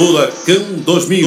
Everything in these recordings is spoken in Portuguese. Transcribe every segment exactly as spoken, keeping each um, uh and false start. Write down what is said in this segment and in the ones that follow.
Furacão dois mil.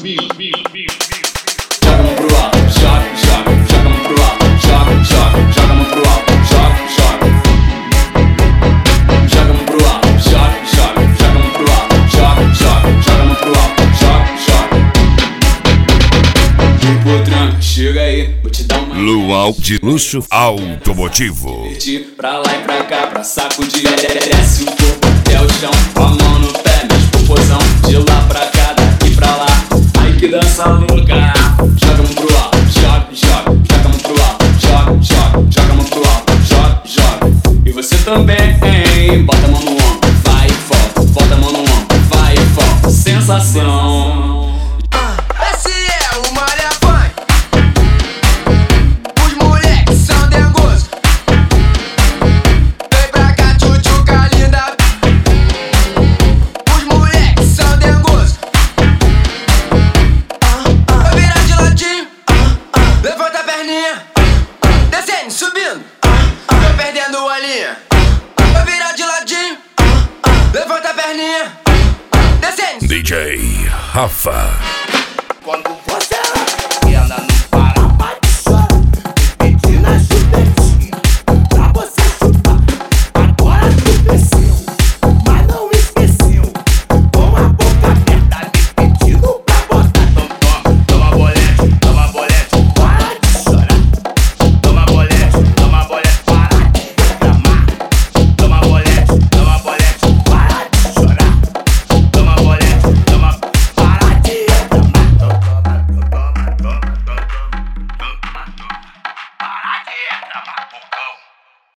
Joga a mão pro alto, joga, joga, joga a mão pro alto, joga, joga, joga a mão pro alto, joga, joga. Joga a mão pro alto, joga, joga, joga a mão pro alto, joga, joga, joga a mão pro alto, joga, joga. Grupo Tranca, chega aí, vou te dar uma. Luau de luxo automotivo. Curtir pra lá e pra cá, pra sacudir. Desce o corpo até o chão, com a mão no pé, meus popozão. De lá pra cá, daqui pra lá. Ai que dança louca. Joga a mão pro alto, joga, joga. Joga a mão pro alto, joga, joga. Joga a mão pro alto, joga, joga. E você também, hein? Bota a mão no ombro, vai e volta. Bota a mão no ombro, vai e volta. Sensação. Descendo, subindo, tô perdendo a linha. Vou virar de ladinho, levanta a perninha. Descendo. D J Rafa. Quando